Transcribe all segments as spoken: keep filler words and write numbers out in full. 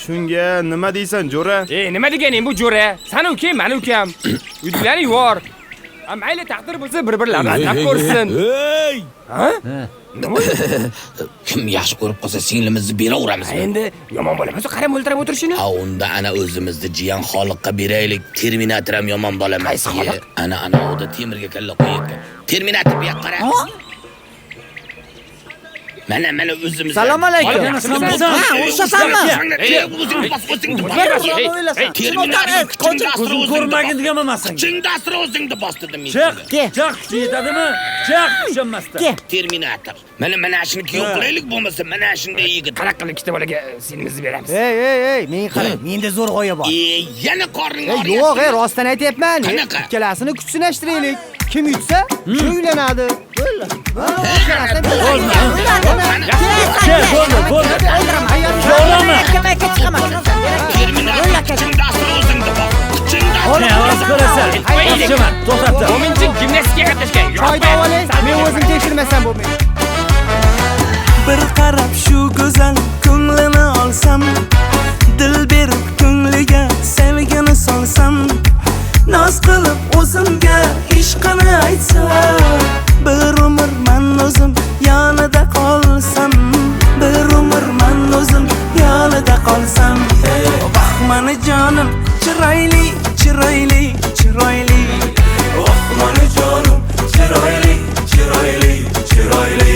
Shunga nima deysan, jo'ra? E, nima deganing bu jo'ra? Sana ukang, meni ukam. Uydilarni yuvar. Mayli taqdir bo'lsa bir-birlarini atab ko'rsin. Hey! Ha? Kim yaxshi ko'rib qolsa singlimizni beraveramiz. Endi yomon bola bo'lsa qarab o'ltirib o'tirishini. Ha, unda ana o'zimizni jiyan Xoliqqa beraylik. Terminator ham yomon bola emas. Qaysi Xoliq? Ana ana o'da temirga kalla qo'yayotgan. Terminator bu yoqqa qara. Mana mana o'zimiz. Assalomu alaykum. Ha, urushasanmi? O'zingni bos, o'zingni bos. Ko'zim ko'rmagin degan emassan. Chingda asra o'zingni bos dedim. Chiq, chiq, kuchi yetadimi? Chiq, ishonmasdan. Terminator. Mana mana shuni kuyov qilaylik bo'lmasa, mana shunday yigit. qanaqa qilib ikkita bolaga sinimizni beramiz. Ey, ey, ey, men qarang, menda zo'r g'oya bor. E, yana qorning Ey, og'riyapti. yo'q, ey, rostdan aytyapman. Qanaqa? Ikkalasini kuchsinashtiraylik. Kim yutsa, shu uylanadi. Bo'ldi. Kel, bo'ldi, bo'ldi. Sho'rama. Terminator. Chingda asra o'zingni bos. Chingda Ne, oz ko'rasan. Yaxshiman, to'xtatdi. Mo'minchi gimnastikaga qatnashgan. Choy davolang, men o'zim tekshirmasam bo'lmaydi. Bir qarab shu go'zal ko'nglini olsam, dil berib ko'ngliga sevgini solsam, noz qilib o'zimga ishqini aytsam, bir umr men o'zim yonida qolsam, bir umr men o'zim yonida qolsam, mani jonim chiroyli, chiroyli, chiroyli, oh mani jonim chiroyli, chiroyli, chiroyli.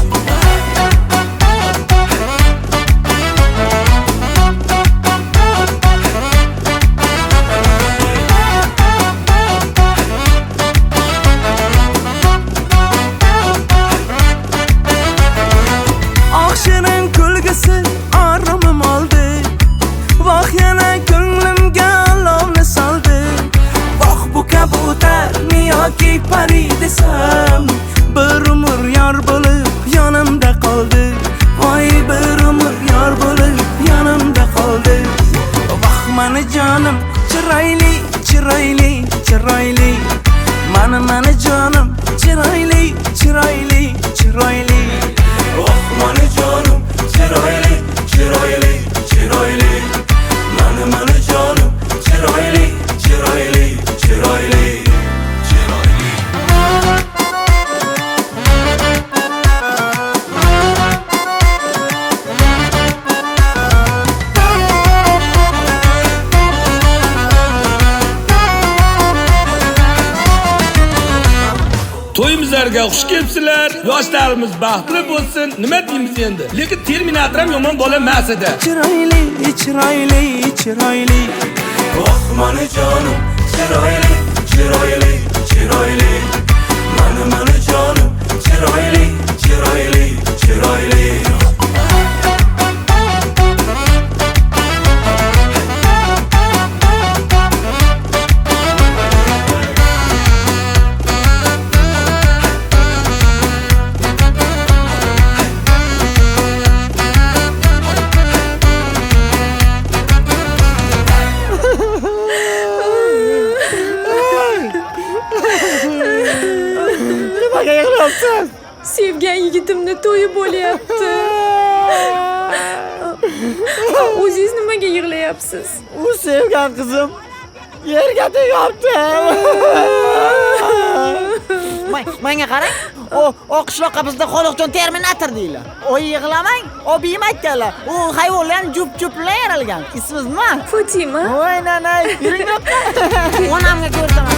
Oqshirin kulgisi oromim oldi, voh yana ko'nglimga olovni soldi. Voh bu kabutar yoki pari desam, bir umr yor bo'lib yonimda qoldi. Voy bir umr yor bo'lib yonimda qoldi. Voh mani jonim chiroyli, chiroyli, chiroyli. Mani mani jonim chiroyli, chiroyli, chiroyli. Oh mani jonim chiroyli, chiroyli, chiroyli. Mani mani jonim chiroyli, chiroyli, chiroyli, chiroyli. To'yimizlarga xush kelibsizlar. Yoshlarimiz baxtli bo'lsin. Nima deymiz endi? Lekin Terminator ham yomon bola emas edi. Chiroyli, chiroyli, chiroyli. Oh mani jonim chiroyli, chiroyli, chiroyli. Mani mani jonim chiroyli, chiroyli, chiroyli. Nimaga yig'layapsiz? Sevgan yigitimni to'yi bo'lyapti. O'zingiz nimaga yig'layapsiz? U sevgan qizim yerga tegayapti. Menga qarang. O, o qishloqqa bizda Xoliqjon Terminator deylar. O yig'lamang, o biyim aytganlar. U hayvonlar jup-jup yaralgan. Ismingiz nima? Fatima. Voy nanay, yuring yoqqa. Onamga ko'rsaman.